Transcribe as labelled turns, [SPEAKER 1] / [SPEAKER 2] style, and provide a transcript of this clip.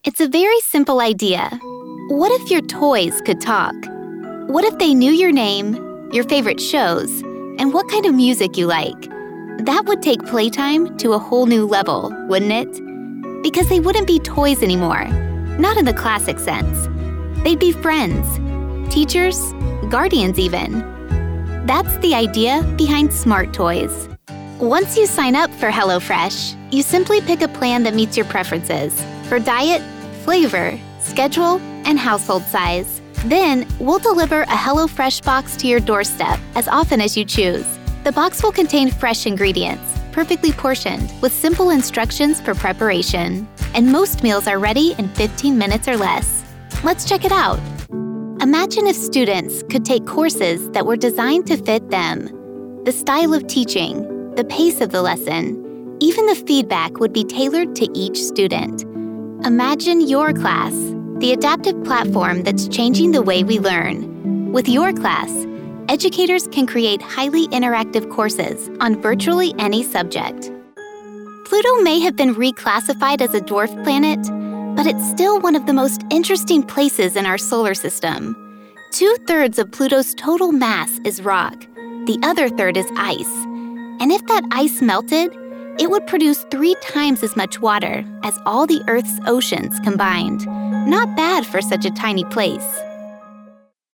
[SPEAKER 1] It's a very simple idea. What if your toys could talk? What if they knew your name, your favorite shows, and what kind of music you like? That would take playtime to a whole new level, wouldn't it? Because they wouldn't be toys anymore, not in the classic sense. They'd be friends, teachers, guardians even. That's the idea behind Smart Toys. Once you sign up for HelloFresh, you simply pick a plan that meets your preferences for diet, flavor, schedule, and household size. Then, we'll deliver a HelloFresh box to your doorstep as often as you choose. The box will contain fresh ingredients, perfectly portioned, with simple instructions for preparation. And most meals are ready in 15 minutes or less. Let's check it out. Imagine if students could take courses that were designed to fit them. The style of teaching, the pace of the lesson, even the feedback would be tailored to each student. Imagine your class, the adaptive platform that's changing the way we learn. With your class, educators can create highly interactive courses on virtually any subject. Pluto may have been reclassified as a dwarf planet, but it's still one of the most interesting places in our solar system. 2/3 of Pluto's total mass is rock. The other third is ice. And if that ice melted, it would produce 3 times as much water as all the Earth's oceans combined. Not bad for such a tiny place.